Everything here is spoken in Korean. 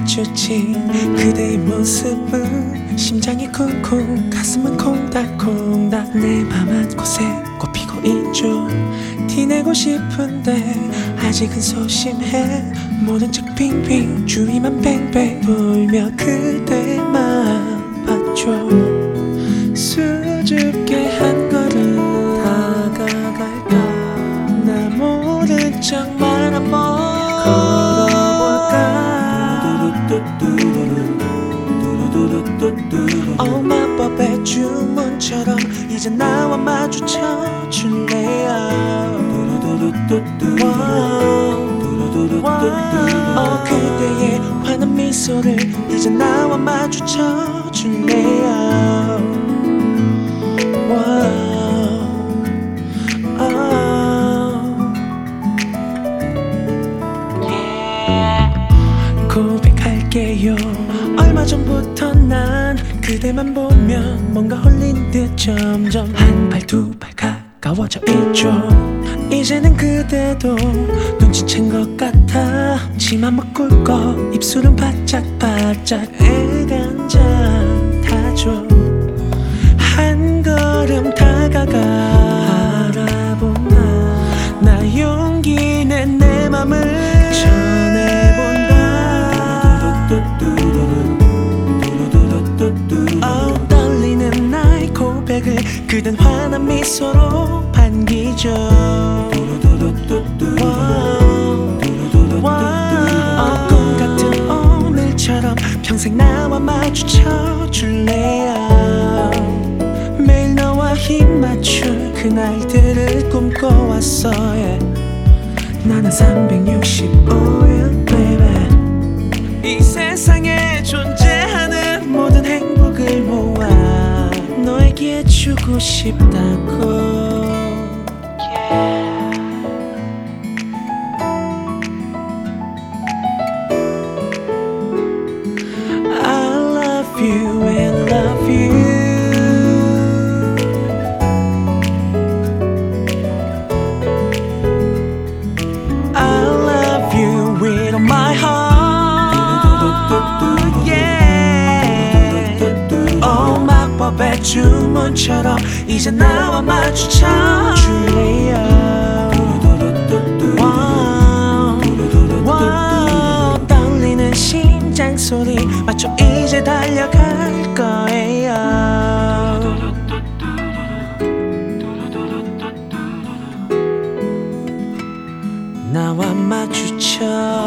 마주친 그대의 모습은 심장이 쿵쿵 가슴은 콩닥콩닥 내 맘 한곳에 꽃피고 있죠. 티내고 싶은데 아직은 소심해 모른 척 빙빙 주위만 뱅뱅 돌며 그대만 봤죠. 수줍게 한 걸음 다가갈까 나 모른 척만 한번 마법의 주문처럼 이제 나와 마주쳐 줄래요. 그대의 환한 미소를 이제 나와 마주쳐 줄래요. 고백할게요. 얼마 전부터 난 그대만 보면 뭔가 홀린 듯 점점 한 발 두 발 가까워져 있죠. 이제는 그대도 눈치챈 것 같아. 치마 묶을 거 입술은 바짝바짝 애간장 타죠. 한 걸음 다가가 바라본다. 나 용기 낸 내 맘을 전해본다. 떨리는 나의 고백을 그댄 환한 미소로 반기죠. 꿈 같은 오늘처럼 평생 나와 마주쳐 줄래요. 매일 너와 힘 맞춘 그날들을 꿈꿔왔어. 나는 365일 baby. 이 세상에 존재하는 모든 행복을 모아 너에게 주고 싶다고. I love you and love you. I love you with all my heart. Yeah. 마법의 주문처럼 이제 나와 마주쳐 줄래요. 떨리는 심장 소리 맞춰 이제 달려갈 거예요. 나와 마주쳐